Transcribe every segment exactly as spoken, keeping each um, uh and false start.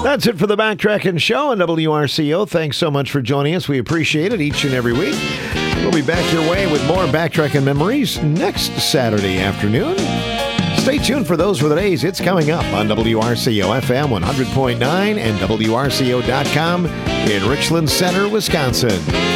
That's it for the Backtracking Show on W R C O. Thanks so much for joining us. We appreciate it each and every week. We'll be back your way with more Backtracking Memories next Saturday afternoon. Stay tuned for Those Were the Days. It's coming up on W R C O F M one hundred point nine and W R C O dot com in Richland Center, Wisconsin.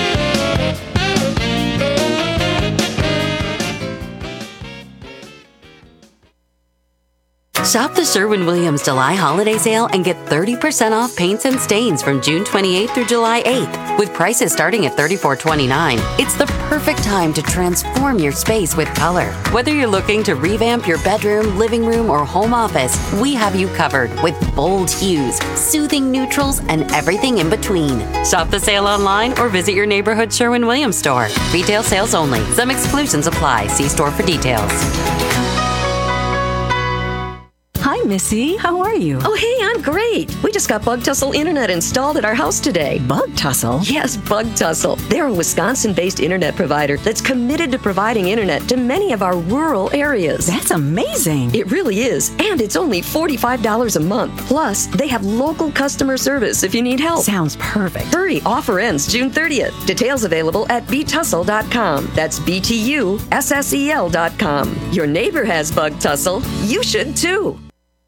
Shop the Sherwin-Williams July holiday sale and get thirty percent off paints and stains from June twenty-eighth through July eighth. With prices starting at thirty-four twenty-nine, it's the perfect time to transform your space with color. Whether you're looking to revamp your bedroom, living room, or home office, we have you covered with bold hues, soothing neutrals, and everything in between. Shop the sale online or visit your neighborhood Sherwin-Williams store. Retail sales only. Some exclusions apply. See store for details. Hi, Missy. How are you? Oh, hey, I'm great. We just got Bug Tussle Internet installed at our house today. Bug Tussle? Yes, Bug Tussle. They're a Wisconsin-based internet provider that's committed to providing internet to many of our rural areas. That's amazing. It really is. And it's only forty-five dollars a month. Plus, they have local customer service if you need help. Sounds perfect. Hurry, offer ends June thirtieth. Details available at b tussle dot com. That's B T U S S E L dot com. Your neighbor has Bug Tussle. You should too.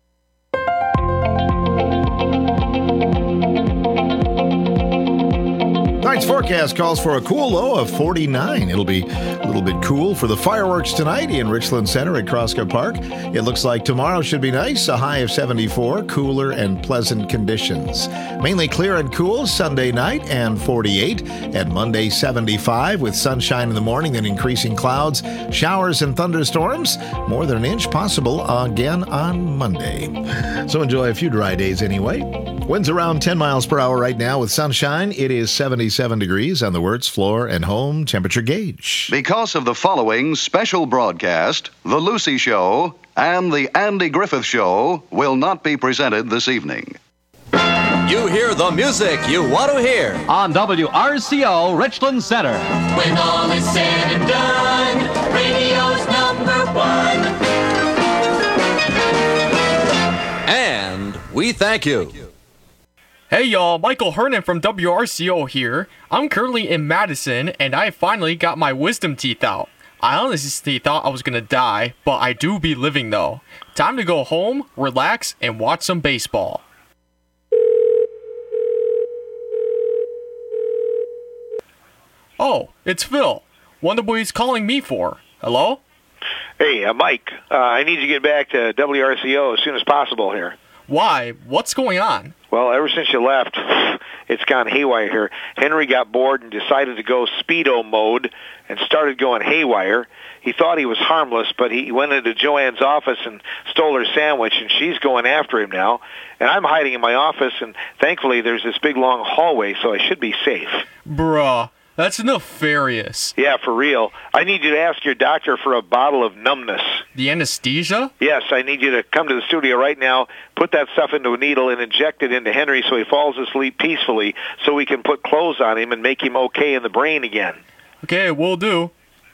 Tonight's forecast calls for a cool low of forty-nine. It'll be a little bit cool for the fireworks tonight in Richland Center at Crosscup Park. It looks like tomorrow should be nice, a high of seventy-four, cooler and pleasant conditions. Mainly clear and cool Sunday night and forty-eight, and Monday seventy-five with sunshine in the morning and increasing clouds, showers and thunderstorms. More than an inch possible again on Monday. So enjoy a few dry days anyway. Winds around ten miles per hour right now with sunshine. It is seventy-seven degrees on the Wirtz floor and home temperature gauge. Because of the following special broadcast, The Lucy Show and The Andy Griffith Show will not be presented this evening. You hear the music you want to hear on W R C O Richland Center. When all is said and done, radio's number one. And we thank you. Hey y'all, Michael Hernan from W R C O here. I'm currently in Madison, and I finally got my wisdom teeth out. I honestly thought I was gonna die, but I do be living though. Time to go home, relax, and watch some baseball. Oh, it's Phil. Wonder what he's calling me for. Hello? Hey, uh, Mike, uh, I need you to get back to W R C O as soon as possible here. Why? What's going on? Well, ever since you left, it's gone haywire here. Henry got bored and decided to go Speedo mode and started going haywire. He thought he was harmless, but he went into Joanne's office and stole her sandwich, and she's going after him now. And I'm hiding in my office, and thankfully there's this big, long hallway, so I should be safe. Bruh, that's nefarious. Yeah, for real. I need you to ask your doctor for a bottle of numbness. The anesthesia? Yes, I need you to come to the studio right now, put that stuff into a needle, and inject it into Henry so he falls asleep peacefully, so we can put clothes on him and make him okay in the brain again. Okay, will do.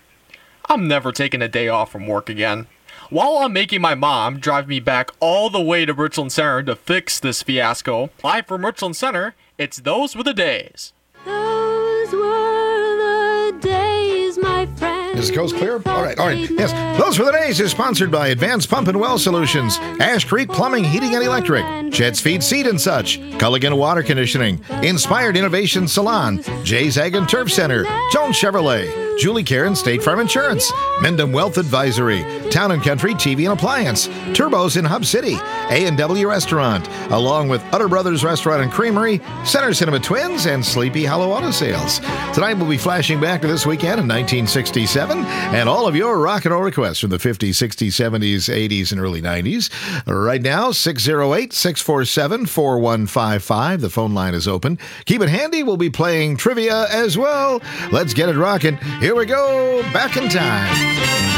I'm never taking a day off from work again. While I'm making my mom drive me back all the way to Richland Center to fix this fiasco, live from Richland Center, it's Those Were the Days. Those were the days, my friend. Is the coast clear? All right, all right. Yes, Those Were the Days is sponsored by Advanced Pump and Well Solutions, Ash Creek Plumbing, Heating and Electric, Jed's Feed Seed and Such, Culligan Water Conditioning, Inspired Innovation Salon, Jay's Ag and Turf Center, Jones Chevrolet, Julie Karen State Farm Insurance, Mendham Wealth Advisory, Town and Country T V and Appliance, Turbos in Hub City, A and W Restaurant, along with Utter Brothers Restaurant and Creamery, Center Cinema Twins, and Sleepy Hollow Auto Sales. Tonight we'll be flashing back to this weekend in nineteen sixty-seven and all of your rock and roll requests from the fifties, sixties, seventies, eighties, and early nineties. Right now, six oh eight, six four seven, four one five five. The phone line is open. Keep it handy. We'll be playing trivia as well. Let's get it rocking. Here we go, back in time.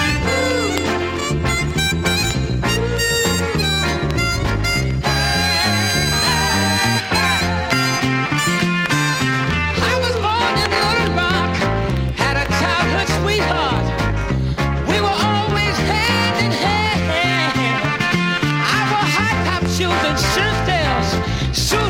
So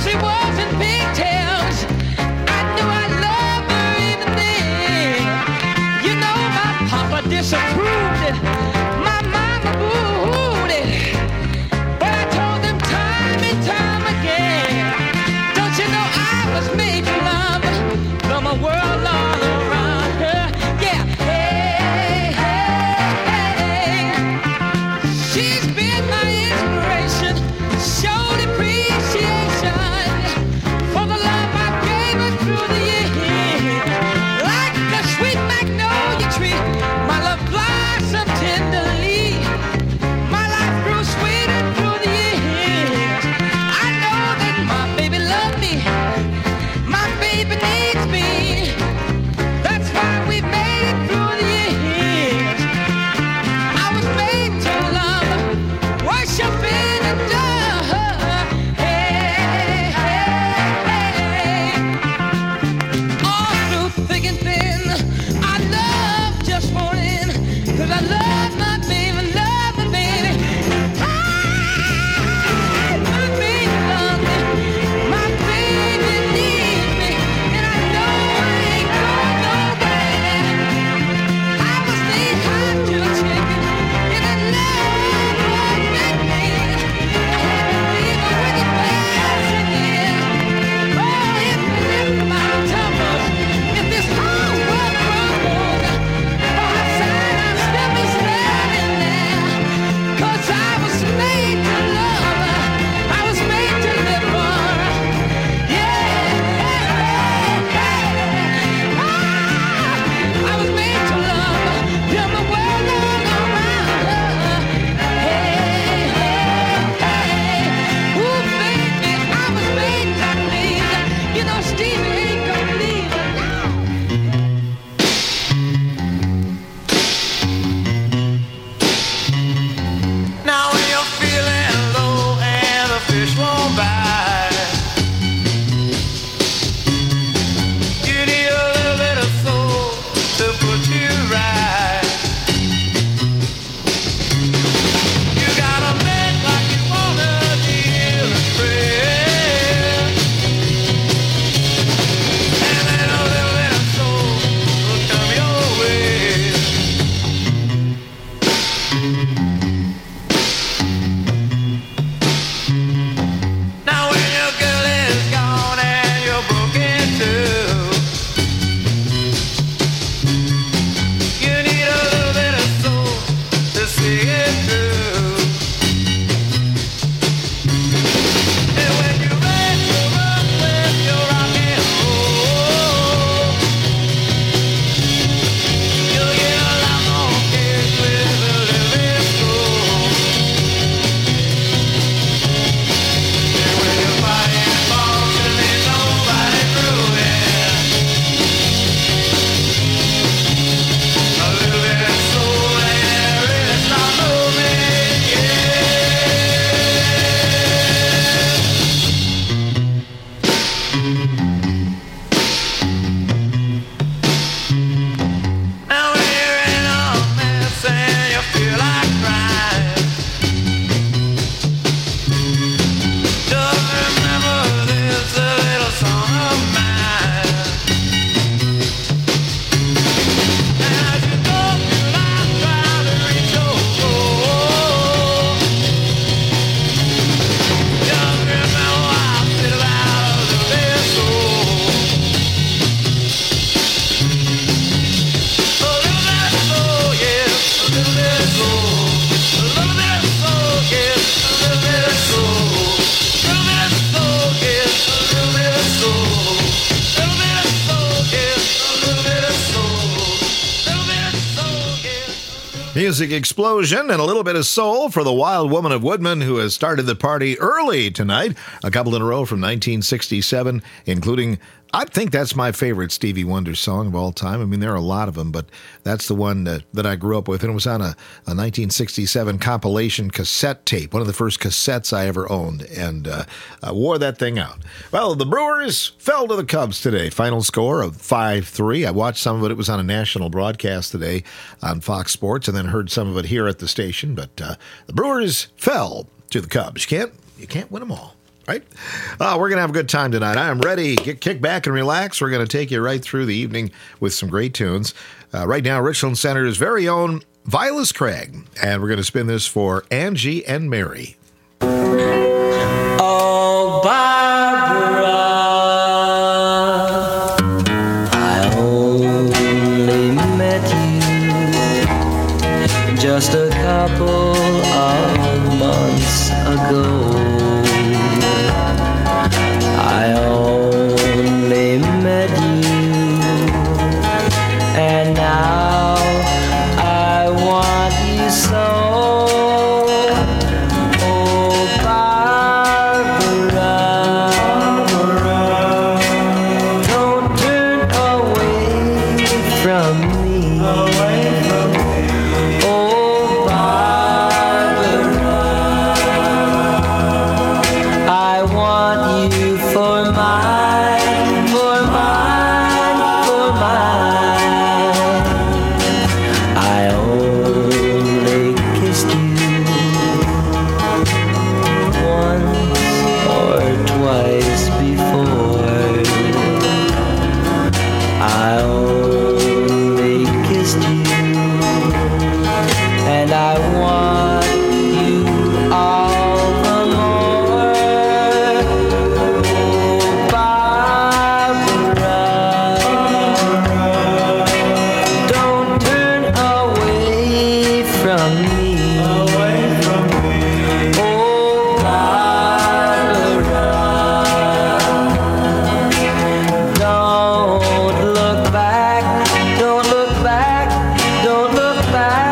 Music explosion and a little bit of soul for the Wild Woman of Woodman, who has started the party early tonight. A couple in a row from nineteen sixty-seven, including, I think that's my favorite Stevie Wonder song of all time. I mean, there are a lot of them, but that's the one that, that I grew up with. And it was on a, a nineteen sixty-seven compilation cassette tape, one of the first cassettes I ever owned, and uh, I wore that thing out. Well, the Brewers fell to the Cubs today. Final score of five three. I watched some of it. It was on a national broadcast today on Fox Sports, and then heard some of it here at the station. But uh, the Brewers fell to the Cubs. You can't, you can't win them all. Right? Uh, we're going to have a good time tonight. I am ready. Get kick back and relax. We're going to take you right through the evening with some great tunes. Uh, right now, Richland Center's very own Vilas Craig. And we're going to spin this for Angie and Mary. Oh, Barbara, I only met you just a couple of months ago. I only met you, and now I want you so. Oh, Barbara, don't turn away from me. Oh, Barbara, I want you for mine, for mine, for mine. I only kissed you once or twice before. I only kissed you, and I want you all the more. Barbara, don't turn away from me. Oh, Barbara, don't look back, don't look back, don't look back.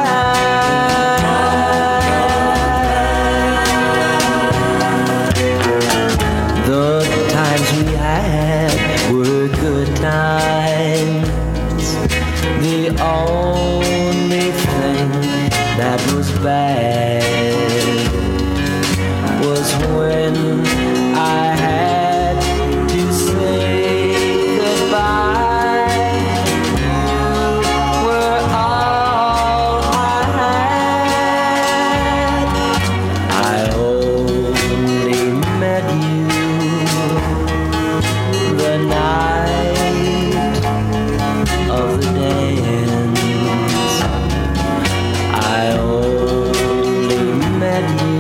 The times we had were good times. The only thing that was bad was when I had to say goodbye. You were all I had. I only met you the night of the dance. I only met you,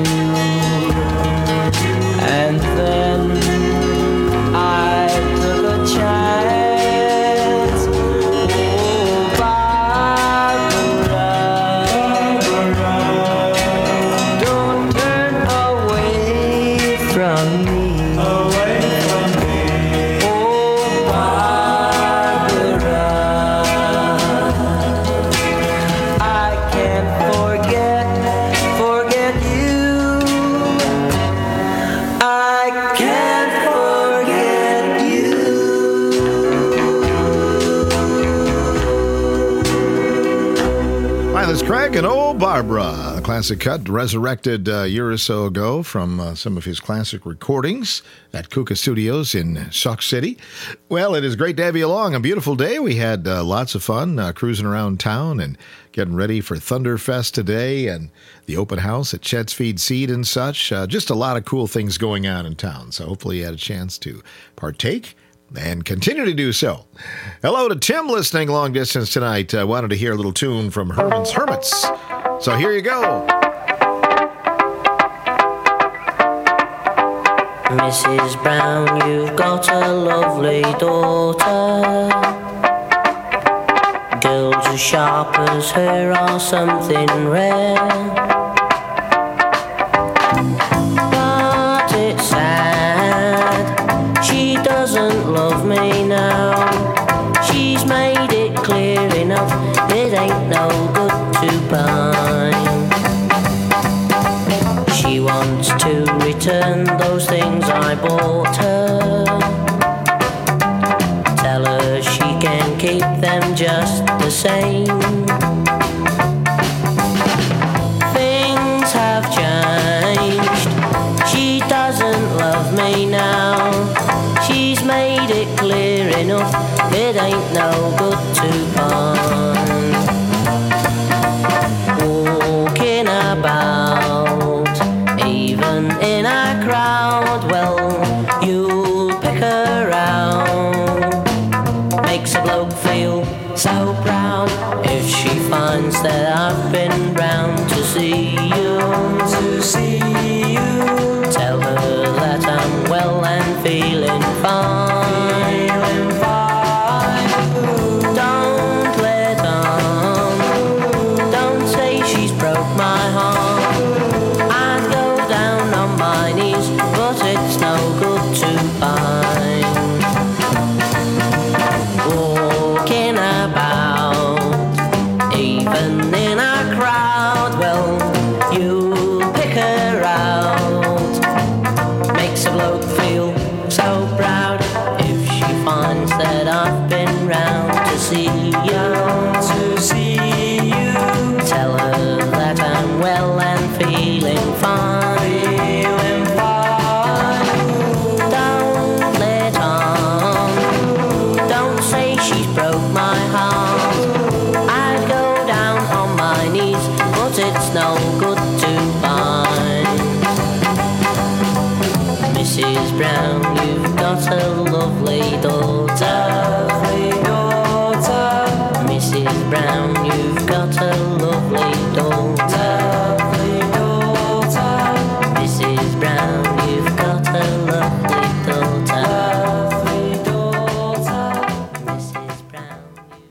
and then I took a chance. Oh, Barbara, don't turn away from me. Away from me. Oh, Barbara, I can't forget, forget you. I can't forget you. Vilas Craig and Oh, Barbara. A classic cut resurrected a year or so ago from uh, some of his classic recordings at Kuka Studios in Sauk City. Well, it is great to have you along. A beautiful day. We had uh, lots of fun uh, cruising around town and getting ready for Thunderfest today and the open house at Chet's Feed Seed and such. Uh, just a lot of cool things going on in town. So hopefully you had a chance to partake and continue to do so. Hello to Tim listening long distance tonight. Uh, wanted to hear a little tune from Herman's Hermits. So here you go. Missus Brown, you've got a lovely daughter. Girls as sharp as her are something rare. But it's sad, she doesn't love me now. She's made it clear enough, it ain't no good to part. daughter. Tell her she can keep them just the same. Things have changed. She doesn't love me now. She's made it clear enough, it ain't no good to bond. Walking about, even in a crowd, well, you'll pick her out. Makes a bloke feel so proud if she finds that I've been round to see you. To see you. Tell her that I'm well and feeling fine. Feeling fine. Don't let on. Don't say she's broke my heart. I'd go down on my knees, but it's no good to find. Walking about, even in a crowd, well, you pick her out. Makes a bloke feel so proud if she finds that I've been round to see you. To see you. Tell her that I'm well and feeling fine. Feeling fine. Don't let on. Don't say she's broke my heart. I'd go down on my knees, but it's no good to find. Missus Brown, you've got a lovely daughter. Lovely daughter. Missus Brown, you've got a lovely daughter. Lovely daughter. Missus Brown, you've got a lovely daughter. Lovely daughter. Missus Brown.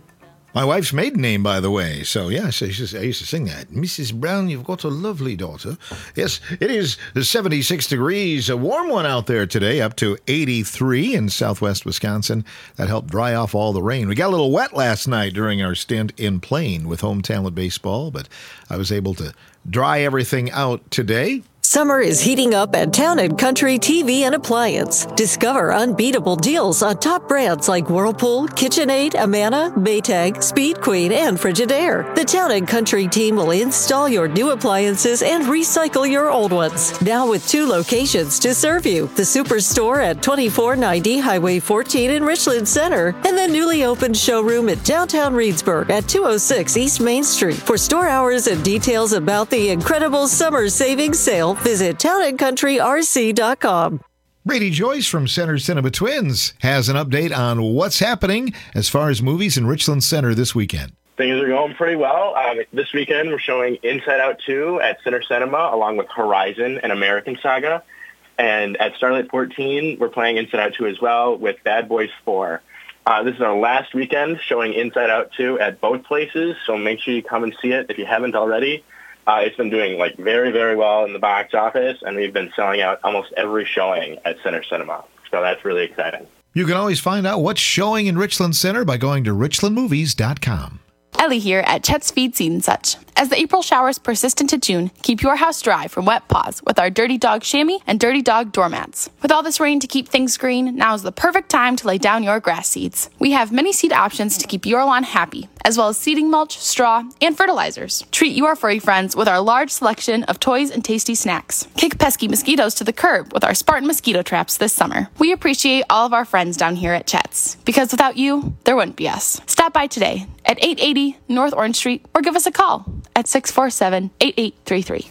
My wife's maiden name, by the way. So, yes, I used, to, I used to sing that. Missus Brown, you've got a lovely daughter. Yes, it is seventy-six degrees, a warm one out there today, up to eighty-three in southwest Wisconsin. That helped dry off all the rain. We got a little wet last night during our stint in Plain with Home Talent Baseball, but I was able to dry everything out today. Summer is heating up at Town and Country T V and Appliance. Discover unbeatable deals on top brands like Whirlpool, KitchenAid, Amana, Maytag, Speed Queen, and Frigidaire. The Town and Country team will install your new appliances and recycle your old ones. Now with two locations to serve you. The Superstore at twenty-four ninety Highway fourteen in Richland Center and the newly opened showroom at downtown Reedsburg at two oh six East Main Street. For store hours and details about the incredible summer savings sale, visit town and country r c dot com. Brady Joyce from Center Cinema Twins has an update on what's happening as far as movies in Richland Center this weekend. Things are going pretty well. Um, this weekend, we're showing Inside Out two at Center Cinema, along with Horizon and American Saga. And at Starlight fourteen, we're playing Inside Out two as well with Bad Boys four. Uh, this is our last weekend showing Inside Out two at both places, so make sure you come and see it if you haven't already. Uh, it's been doing like very, very well in the box office, and we've been selling out almost every showing at Center Cinema. So that's really exciting. You can always find out what's showing in Richland Center by going to richland movies dot com. Ellie here at Chet's Feed Seed and Such. As the April showers persist into June, keep your house dry from wet paws with our Dirty Dog chamois and Dirty Dog doormats. With all this rain to keep things green, now is the perfect time to lay down your grass seeds. We have many seed options to keep your lawn happy, as well as seeding mulch, straw, and fertilizers. Treat your furry friends with our large selection of toys and tasty snacks. Kick pesky mosquitoes to the curb with our Spartan mosquito traps this summer. We appreciate all of our friends down here at Chet's, because without you, there wouldn't be us. Stop by today at eight eighty North Orange Street or give us a call at six four seven, eight eight three three.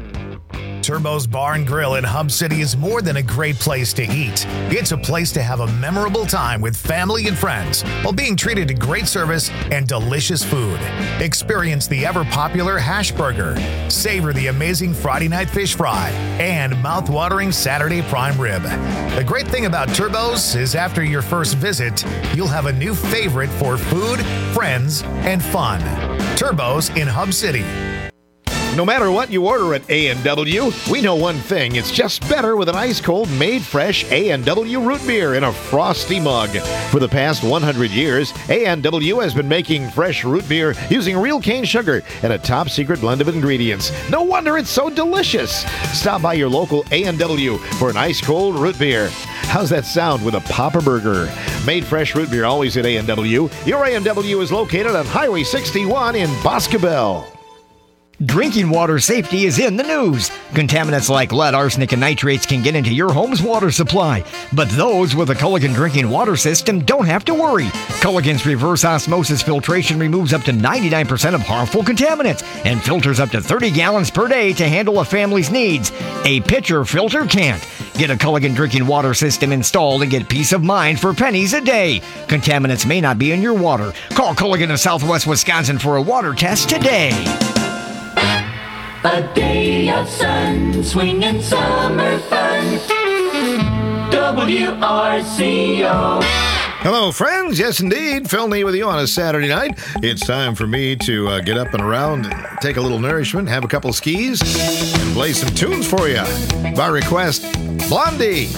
Turbo's Bar and Grill in Hub City is more than a great place to eat. It's a place to have a memorable time with family and friends while being treated to great service and delicious food. Experience the ever-popular hash burger, savor the amazing Friday night fish fry, and mouth-watering Saturday prime rib. The great thing about Turbo's is after your first visit, you'll have a new favorite for food, friends, and fun. Turbo's in Hub City. No matter what you order at A and W, we know one thing. It's just better with an ice-cold, made-fresh A and W root beer in a frosty mug. For the past one hundred years, A and W has been making fresh root beer using real cane sugar and a top-secret blend of ingredients. No wonder it's so delicious. Stop by your local A and W for an ice-cold root beer. How's that sound with a Papa Burger? Made fresh root beer always at A and W. Your A and W is located on Highway sixty-one in Boscobel. Drinking water safety is in the news. Contaminants like lead, arsenic, and nitrates can get into your home's water supply. But those with a Culligan drinking water system don't have to worry. Culligan's reverse osmosis filtration removes up to ninety-nine percent of harmful contaminants and filters up to thirty gallons per day to handle a family's needs. A pitcher filter can't. Get a Culligan drinking water system installed and get peace of mind for pennies a day. Contaminants may not be in your water. Call Culligan of Southwest Wisconsin for a water test today. A day of sun, swinging summer fun. W R C O. Hello, friends. Yes, indeed. Phil Nee with you on a Saturday night. It's time for me to uh, get up and around, take a little nourishment, have a couple skis, and play some tunes for you. By request, Blondie.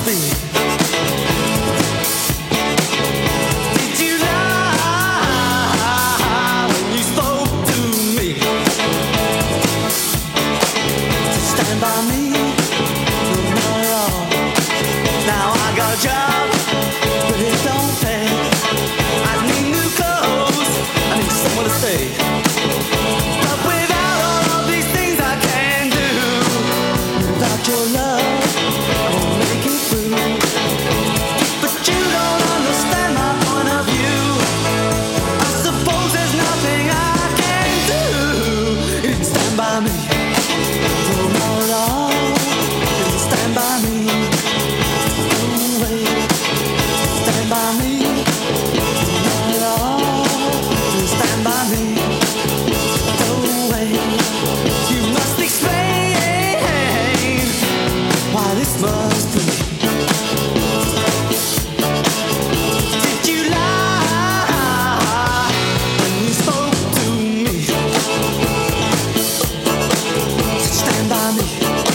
be. Did you lie when you spoke to me? Stand by me, no matter all. Now I got a job, but it don't pay. I need new clothes, I need somewhere to stay. But without all of these things I can do, without your love, I won't make it through. But you don't understand my point of view. I suppose there's nothing I can do. You didn't stand by me, no, not at all. You didn't stand by me, no way. Stand by me, not at all. You didn't stand by me, no way. You must explain why this must be. Did you lie when you spoke to me? Stand by me.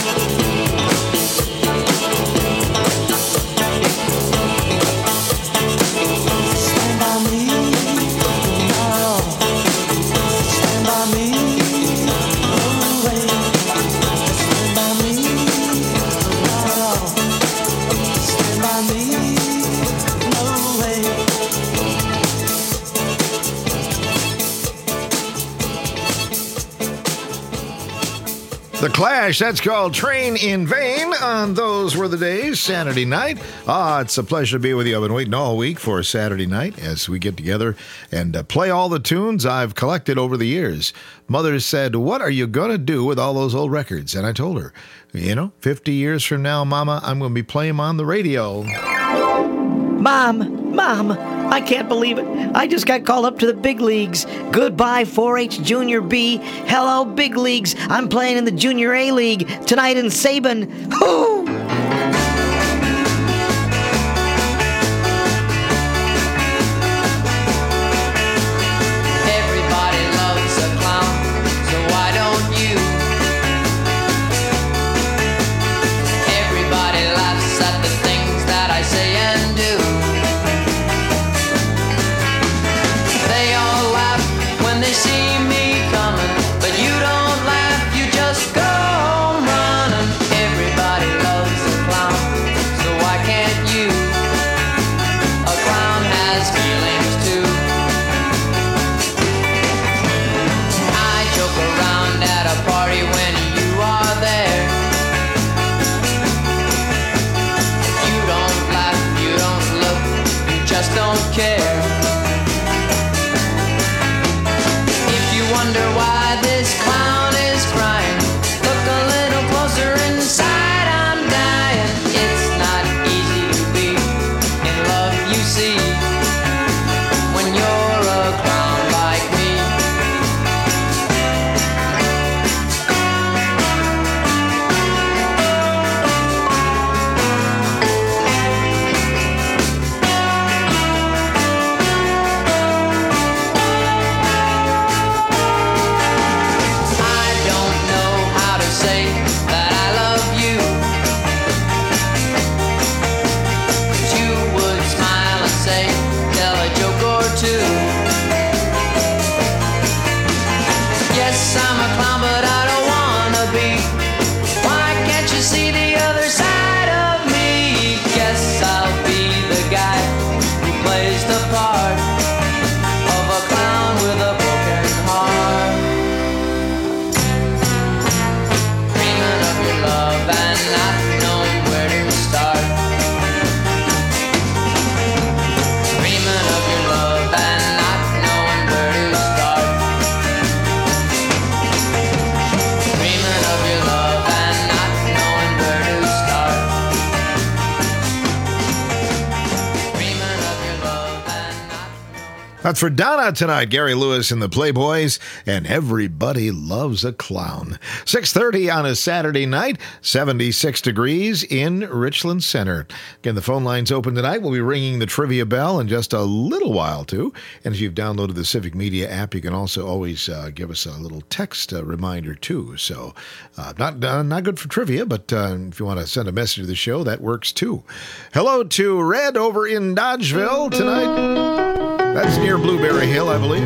Stand by me, not at all. Stand by me, no way. Stand by me, not at all. Stand by me, no way. The Clash, that's called Train in Vain on Those Were the Days, Saturday night. Ah, it's a pleasure to be with you. I've been waiting all week for Saturday night as we get together and uh, play all the tunes I've collected over the years. Mother said, what are you going to do with all those old records? And I told her, you know, fifty years from now, Mama, I'm going to be playing them on the radio. Mom, Mom, I can't believe it. I just got called up to the big leagues. Goodbye, four H Junior B. Hello, big leagues. I'm playing in the Junior A League tonight in Sabin. Whoo! Everybody loves a clown, so why don't you? Everybody laughs at the things that I say and do. They all laugh when they see me coming, but you don't laugh, you just go running. Everybody loves That's for Donna tonight. Gary Lewis and the Playboys, and Everybody Loves a Clown. six thirty on a Saturday night, seventy-six degrees in Richland Center. Again, the phone line's open tonight. We'll be ringing the trivia bell in just a little while, too. And if you've downloaded the Civic Media app, you can also always uh, give us a little text uh, reminder, too. So, uh, not uh, not good for trivia, but uh, if you want to send a message to the show, that works, too. Hello to Red over in Dodgeville tonight. That's near Blueberry Hill, I believe.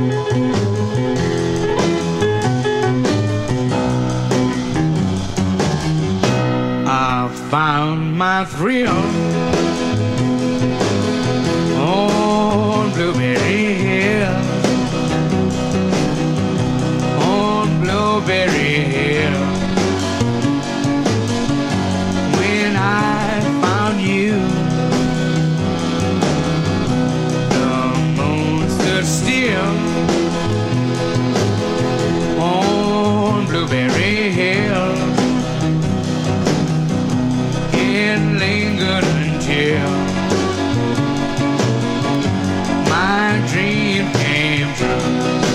I found my thrill on Blueberry Hill, on Blueberry Hill. When I found you, still on Blueberry Hill, it lingered until my dream came true.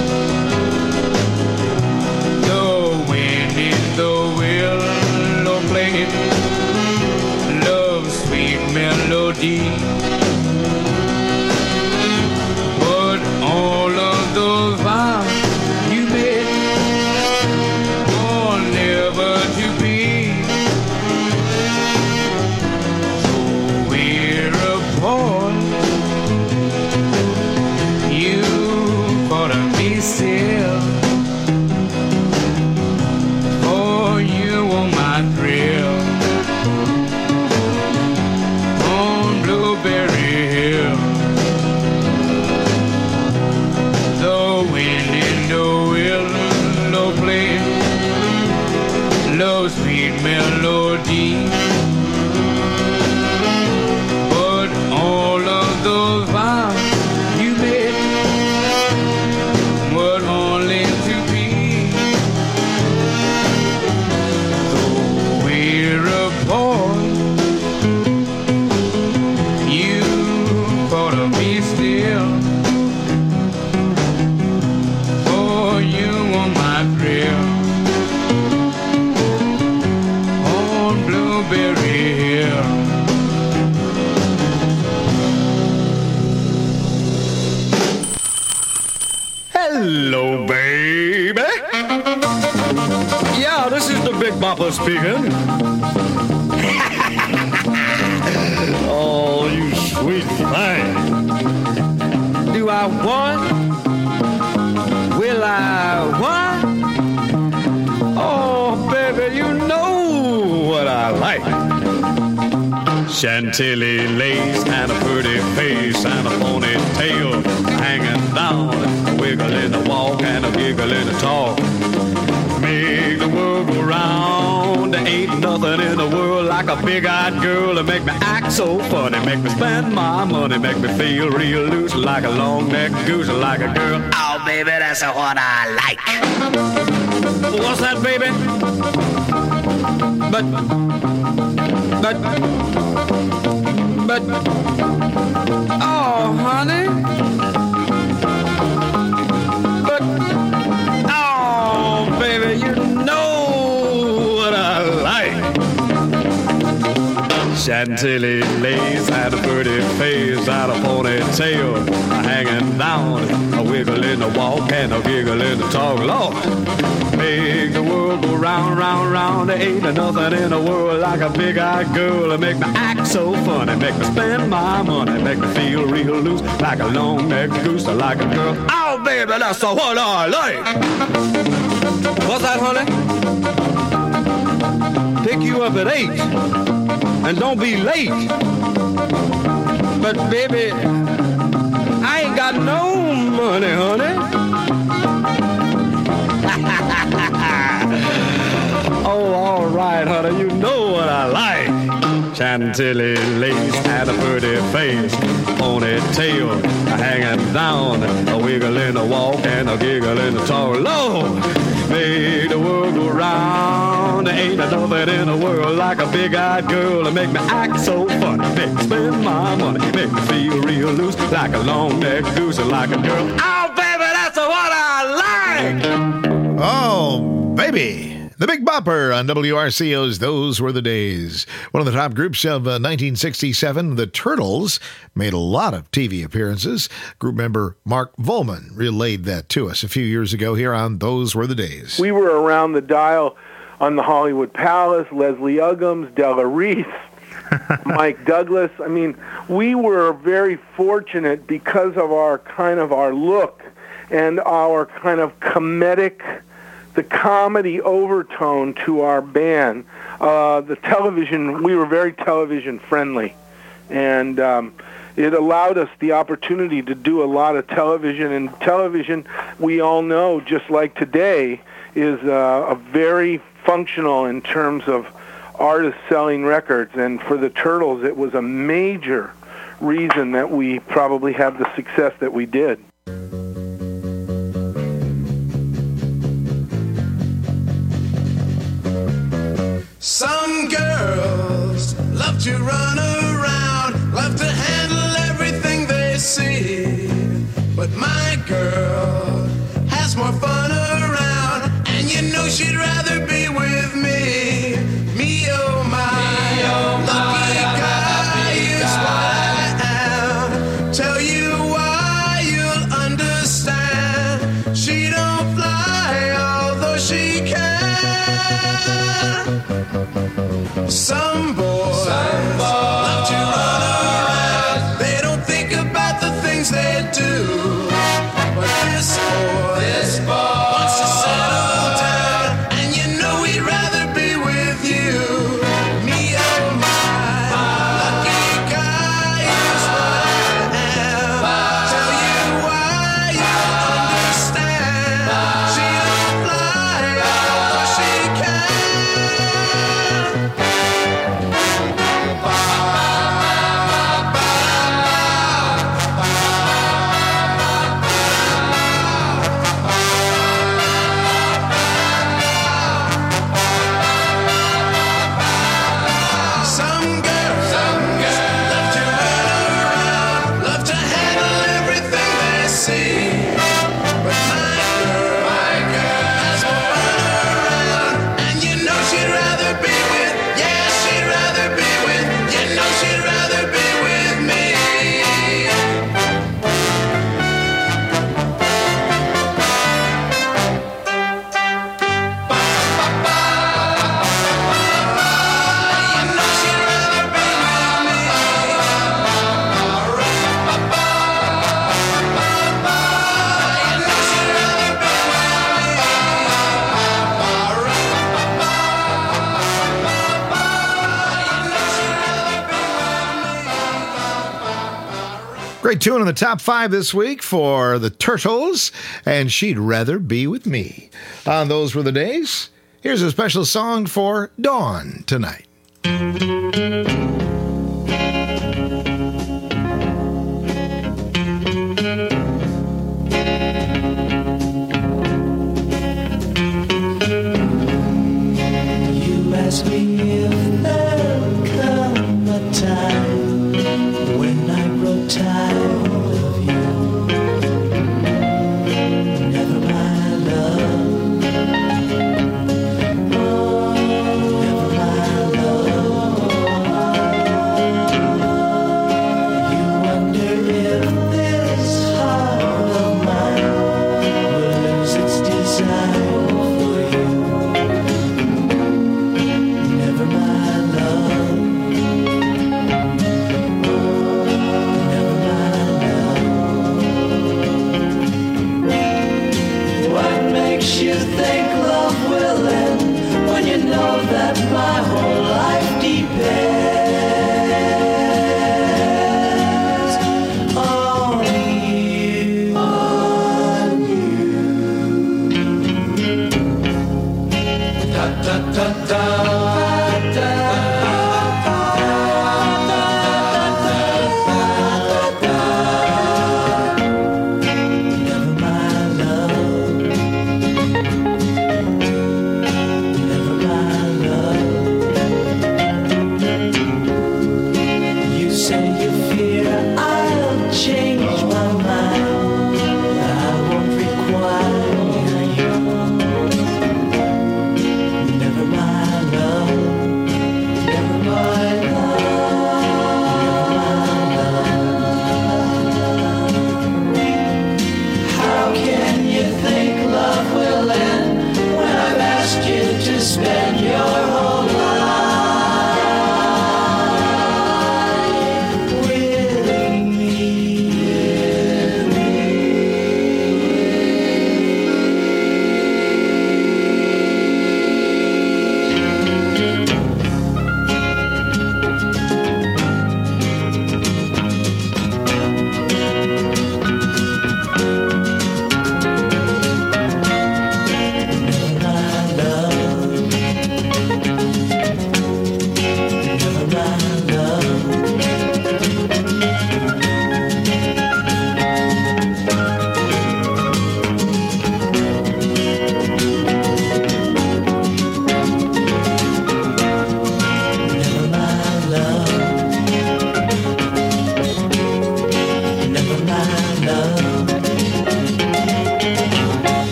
The wind in the willow played love's sweet melody. All of those vows you made were never to be. So we're apart. You ought to be still. For you are my thrill on Blueberry Hill. Love's sweet melody, but all of those vows you made were only to be. Though we're apart, you ought to be still. For you are my thrill. Blueberry Hill. Hello, baby. Yeah, this is the Big Bopper speaking. Oh, you sweet thing. Do I want? Will I want? Oh, baby, you know what I like. Chantilly lace and a pretty face and a ponytail hanging down, a wiggle in the walk and a giggle in the talk. Make the world go round. There ain't nothing in the world like a big-eyed girl to make me act so funny, make me spend my money, make me feel real loose like a long-necked goose, like a girl. Oh, baby, that's what I like. What's that, baby? But, but, but, oh, honey. But, oh, baby, you know what I like. Chantilly lace and a pretty face and a ponytail hanging down, a wiggle in the walk and a giggle in the talk. Lord, make the world go round, round, round. There ain't nothing in the world like a big-eyed girl to make me act so funny, make me spend my money, make me feel real loose like a long-necked goose, like a girl. Oh, baby, that's the what I like. What's that, honey? Pick you up at eight, and don't be late. But, baby, I ain't got no money, honey. Oh, all right, honey, you know what I like. Chantilly lace and a pretty face, ponytail hanging down, a wiggle in the walk and a giggle in the talk. Lord, make the world go round. There ain't nothing in the world like a big-eyed girl to make me act so funny, make me spend my money, make me feel real loose like a long-necked goose and like a girl. Oh, baby, that's what I like. Oh, baby. The Big Bopper on W R C O's Those Were the Days. One of the top groups of uh, nineteen sixty-seven, the Turtles, made a lot of T V appearances. Group member Mark Volman relayed that to us a few years ago here on Those Were the Days. We were around the dial on the Hollywood Palace, Leslie Uggams, Della Reese, Mike Douglas. I mean, we were very fortunate because of our kind of our look and our kind of comedic, the comedy overtone to our band. Uh, the television, we were very television friendly, and um, it allowed us the opportunity to do a lot of television. And television, we all know, just like today, is uh, a very functional in terms of artists selling records. And for the Turtles, it was a major reason that we probably had the success that we did. Some girls love to run around, love to handle everything they see. But my girl has more fun around, and you know she'd rather be with me. Me, oh my, me, oh lucky my, guy is what I am. Tell you why, you'll understand. She don't fly, although she can. Some boys, Some boys love to run around. They don't think about the things they do. But this boy, this boy wants to settle down, and you know he'd rather be with you. Me, oh my, lucky guy is what I am. Tell you why, you understand. She don't fly, although she can. Some girls, Some girls love to run around, love to handle everything they see. But my girl, my girl has more fun around, and you know she'd rather be with, yeah, she'd rather be with, you know she'd rather be with me. You know she'd rather be with me. You know she'd rather be Great tune in the top five this week for the Turtles, and She'd Rather Be With Me. On Those Were the Days, here's a special song for Dawn tonight. You ask me if there'll come a time when I grow tired of you. Never my love. Oh, never my love.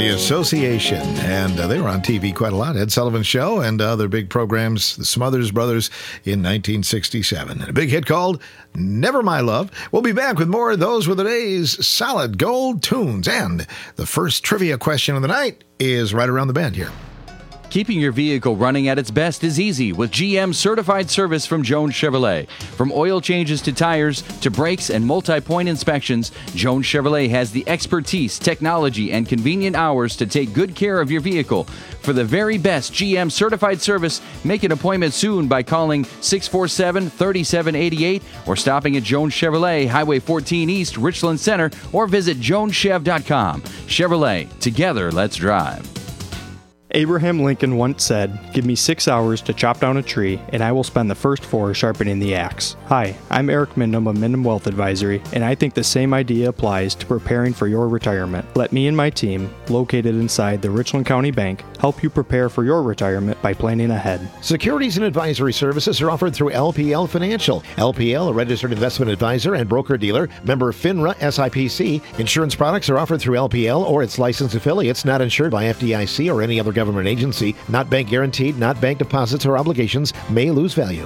The Association, and uh, they were on T V quite a lot. Ed Sullivan Show and other big programs, the Smothers Brothers in nineteen sixty-seven. And a big hit called Never My Love. We'll be back with more of those with the day's solid gold tunes. And the first trivia question of the night is right around the bend here. Keeping your vehicle running at its best is easy with G M certified service from Jones Chevrolet. From oil changes to tires to brakes and multi-point inspections, Jones Chevrolet has the expertise, technology, and convenient hours to take good care of your vehicle. For the very best G M certified service, make an appointment soon by calling six four seven, three seven eight eight or stopping at Jones Chevrolet, Highway fourteen East, Richland Center, or visit jones chev dot com. Chevrolet, together let's drive. Abraham Lincoln once said, "Give me six hours to chop down a tree, and I will spend the first four sharpening the axe." Hi, I'm Eric Mindham of Mindham Wealth Advisory, and I think the same idea applies to preparing for your retirement. Let me and my team, located inside the Richland County Bank, help you prepare for your retirement by planning ahead. Securities and advisory services are offered through L P L Financial. L P L, a registered investment advisor and broker-dealer, member FINRA S I P C. Insurance products are offered through L P L or its licensed affiliates, not insured by F D I C or any other government government agency, not bank guaranteed, not bank deposits or obligations, may lose value.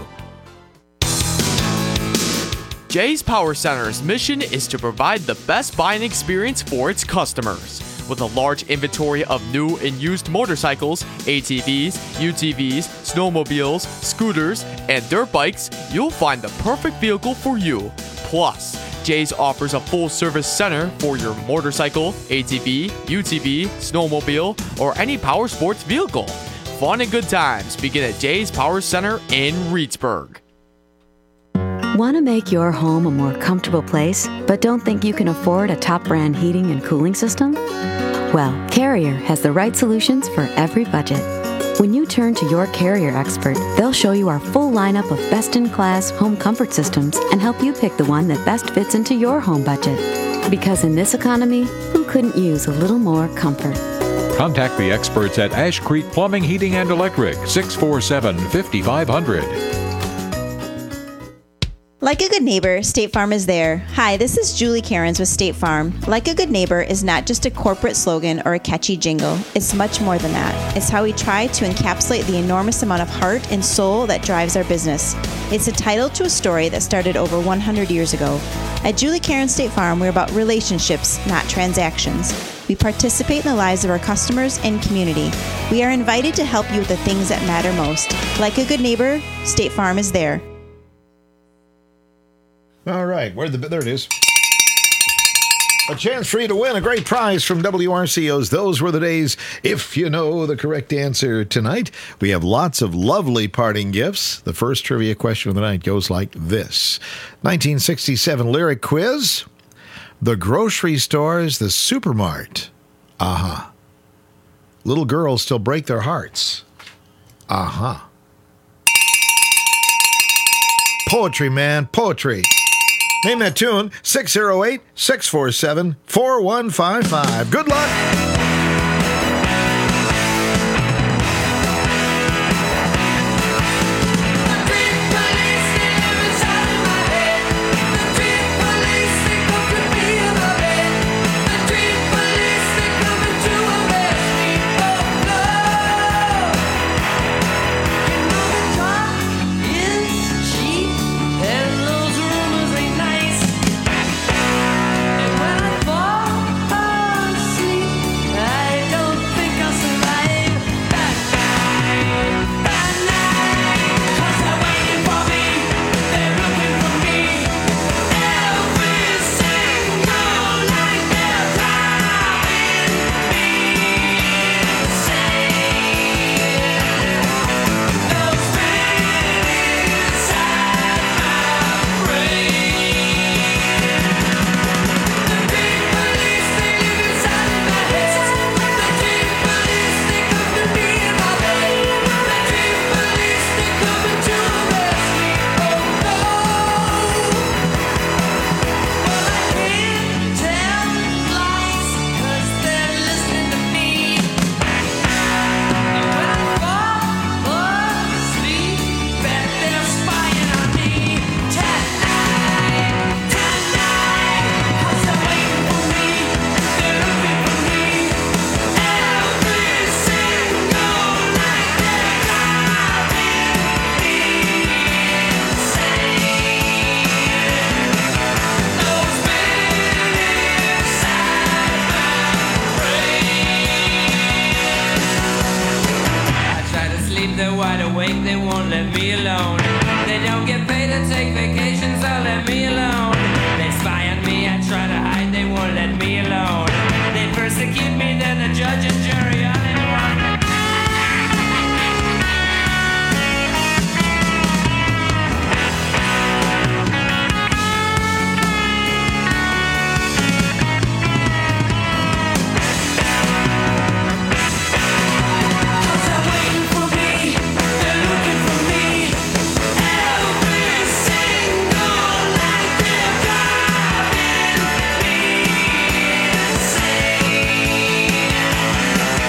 Jay's Power Center's mission is to provide the best buying experience for its customers. With a large inventory of new and used motorcycles, A T Vs, U T Vs, snowmobiles, scooters, and dirt bikes, you'll find the perfect vehicle for you. Plus, Jay's offers a full-service center for your motorcycle, A T V, U T V, snowmobile, or any power sports vehicle. Fun and good times begin at Jay's Power Center in Reedsburg. Want to make your home a more comfortable place, but don't think you can afford a top brand heating and cooling system? Well, Carrier has the right solutions for every budget. When you turn to your Carrier expert, they'll show you our full lineup of best-in-class home comfort systems and help you pick the one that best fits into your home budget. Because in this economy, who couldn't use a little more comfort? Contact the experts at Ash Creek Plumbing, Heating, and Electric, six four seven, five five zero zero. Like a good neighbor, State Farm is there. Hi, this is Julie Cairns with State Farm. Like a good neighbor is not just a corporate slogan or a catchy jingle. It's much more than that. It's how we try to encapsulate the enormous amount of heart and soul that drives our business. It's a title to a story that started over one hundred years ago. At Julie Cairns State Farm, we're about relationships, not transactions. We participate in the lives of our customers and community. We are invited to help you with the things that matter most. Like a good neighbor, State Farm is there. All right, where the there it is. A chance for you to win a great prize from W R C O's Those Were the Days. If you know the correct answer tonight, we have lots of lovely parting gifts. The first trivia question of the night goes like this. nineteen sixty-seven lyric quiz. The grocery store is the supermart. Uh-huh. Little girls still break their hearts. Uh-huh. Poetry, man, poetry. Name that tune, six oh eight, six four seven, four one five five. Good luck! break, they won't let me alone. They don't get paid to take vacations, they'll let me alone. They spy on me, I try to hide, they won't let me alone. They persecute me, then the judge and jury all in one. Every single night they're driving me insane.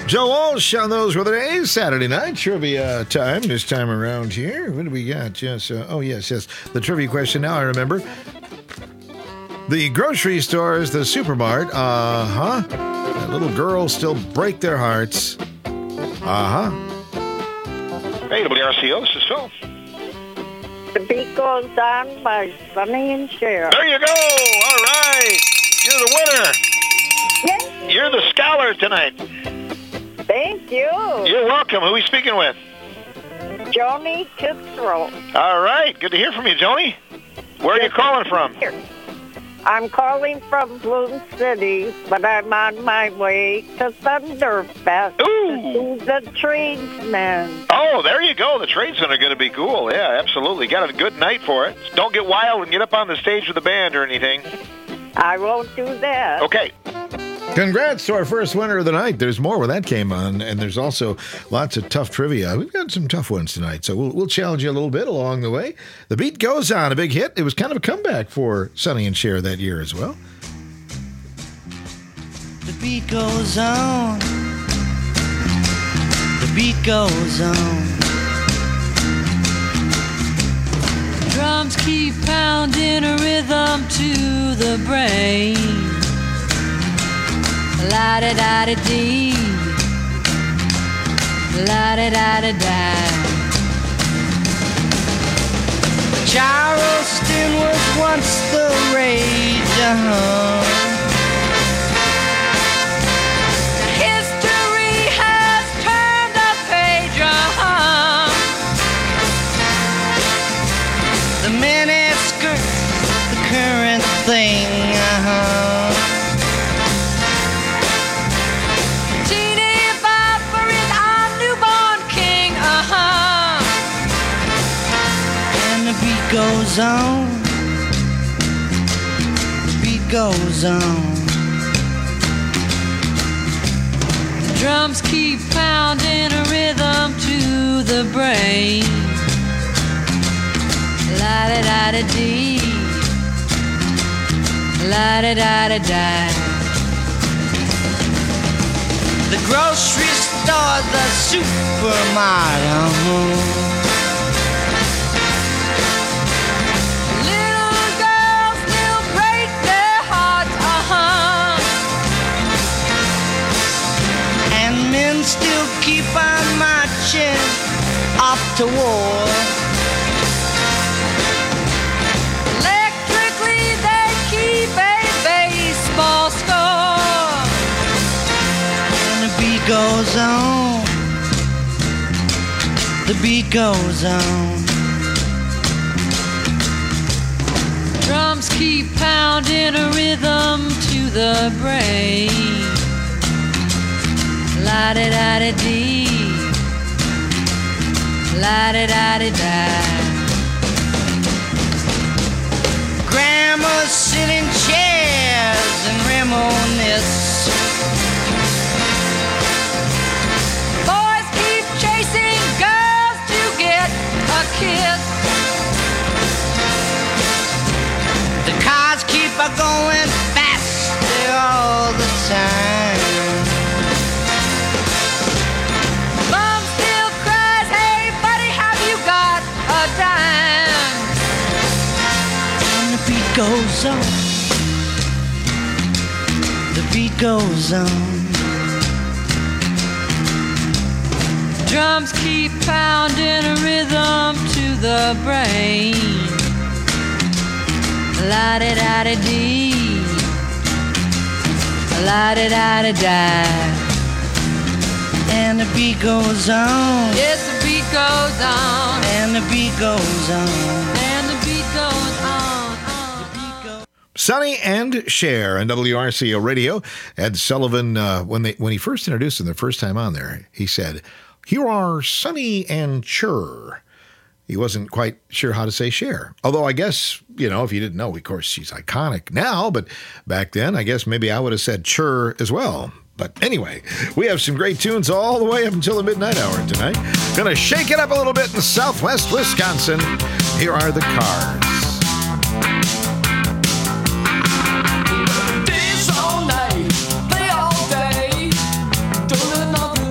Joe Walsh on those were the days. Saturday night trivia time this time around here. What do we got? Yes. Uh, oh, yes, yes. The trivia question now I remember. The grocery stores, the supermart, uh-huh. That little girls still break their hearts. Uh-huh. Hey, W R C O, this is Phil. The beat goes on by Sonny and Cher. There you go. All right. You're the winner. Yes. You're the scholar tonight. Thank you. You're welcome. Who are we speaking with? Joni Kitsrow. All right. Good to hear from you, Joni. Where are you calling from? Here. I'm calling from Bloom City, but I'm on my way to Thunderfest Ooh. to see the tradesmen. Oh, there you go. The tradesmen are going to be cool. Yeah, absolutely. Got a good night for it. Don't get wild and get up on the stage with the band or anything. I won't do that. Okay. Congrats to our first winner of the night. There's more where that came on, and there's also lots of tough trivia. We've got some tough ones tonight, so we'll, we'll challenge you a little bit along the way. The beat goes on, a big hit. It was kind of a comeback for Sonny and Cher that year as well. The beat goes on. The beat goes on. Drums keep pounding a rhythm to the brain. La-da-da-da-dee, la-da-da-da-da. Charleston was once the rage, uh-huh. History has turned a page, uh-huh. The miniskirt, the current thing, uh-huh. Goes on, the beat goes on. The drums keep pounding a rhythm to the brain. La-da-da-da-dee, la-da-da-da-da. The grocery store, the supermarket, uh-huh. Still keep on marching off to war. Electrically they keep a baseball score. And the beat goes on. The beat goes on. Drums keep pounding a rhythm to the brain. La-da-da-da-dee, la-da-da-da-da. Grandmas sit in chairs and reminisce. Boys keep chasing girls to get a kiss. The cars keep a going faster all the time. Goes on. The beat goes on. Drums keep pounding a rhythm to the brain. La-da-da-da-dee, la-da-da-da-da. And the beat goes on. Yes, the beat goes on. And the beat goes on. And the beat goes on. Sonny and Cher on W R C O Radio. Ed Sullivan, uh, when they when he first introduced them the first time on there, he said, "Here are Sonny and Cher." He wasn't quite sure how to say Cher. Although I guess, you know, if you didn't know, of course, she's iconic now. But back then, I guess maybe I would have said Cher as well. But anyway, we have some great tunes all the way up until the midnight hour tonight. Gonna shake it up a little bit in southwest Wisconsin. Here are the Cars. Dance all night, play all day, don't let nothing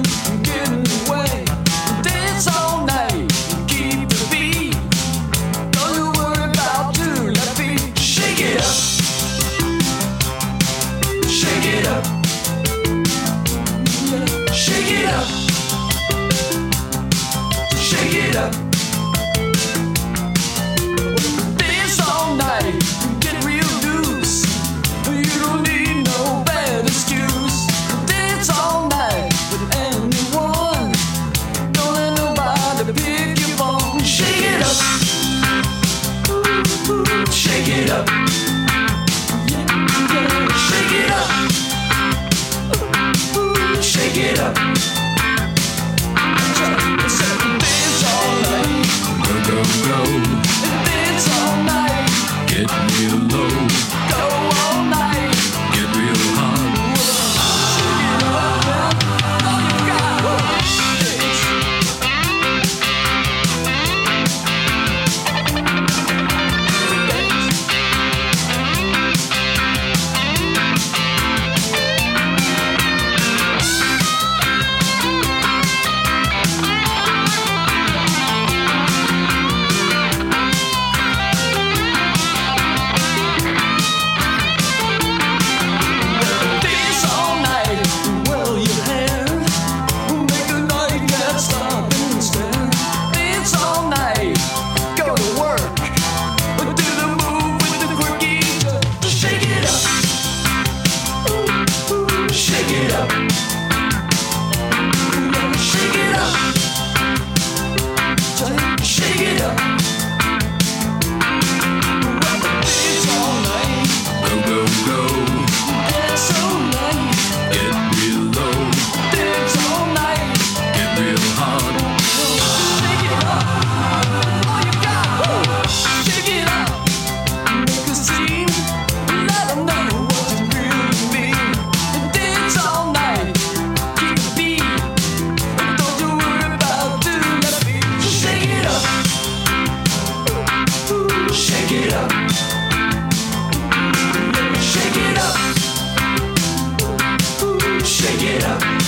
shake it up.